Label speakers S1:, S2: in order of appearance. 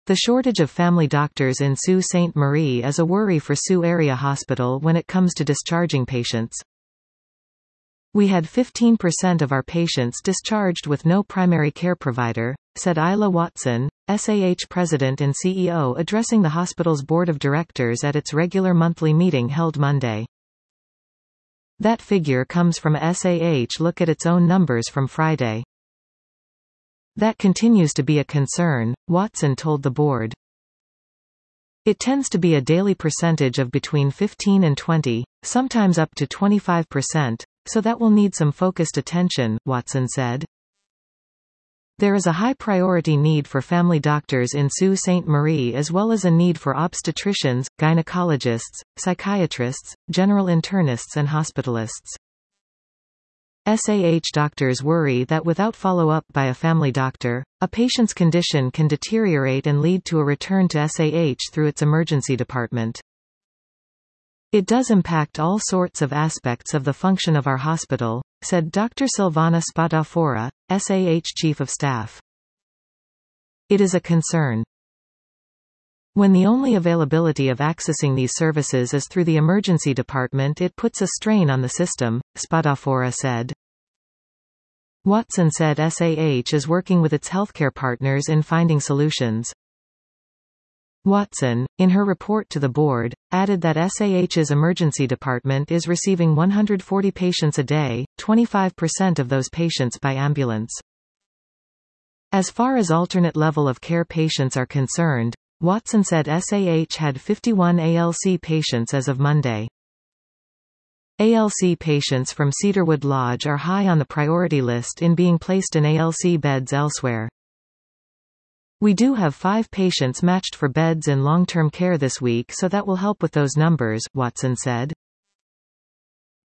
S1: The shortage of family doctors in Sault Ste. Marie is a worry for Sault Area Hospital when it comes to discharging patients. We had 15% of our patients discharged with no primary care provider, said Isla Watson, SAH President and CEO, addressing the hospital's board of directors at its regular monthly meeting held Monday. That figure comes from SAH look at its own numbers from Friday. That continues to be a concern, Watson told the board. It tends to be a daily percentage of between 15 and 20, sometimes up to 25%, so that will need some focused attention, Watson said. There is a high priority need for family doctors in Sault Ste. Marie as well as a need for obstetricians, gynecologists, psychiatrists, general internists and hospitalists. SAH doctors worry that without follow-up by a family doctor, a patient's condition can deteriorate and lead to a return to SAH through its emergency department. It does impact all sorts of aspects of the function of our hospital, said Dr. Silvana Spadafora, SAH Chief of Staff. It is a concern. When the only availability of accessing these services is through the emergency department, it puts a strain on the system, Spadafora said. Watson said SAH is working with its healthcare partners in finding solutions. Watson, in her report to the board, added that SAH's emergency department is receiving 140 patients a day, 25% of those patients by ambulance. As far as alternate level of care patients are concerned, Watson said SAH had 51 ALC patients as of Monday. ALC patients from Cedarwood Lodge are high on the priority list in being placed in ALC beds elsewhere. We do have 5 patients matched for beds in long-term care this week, so that will help with those numbers, Watson said.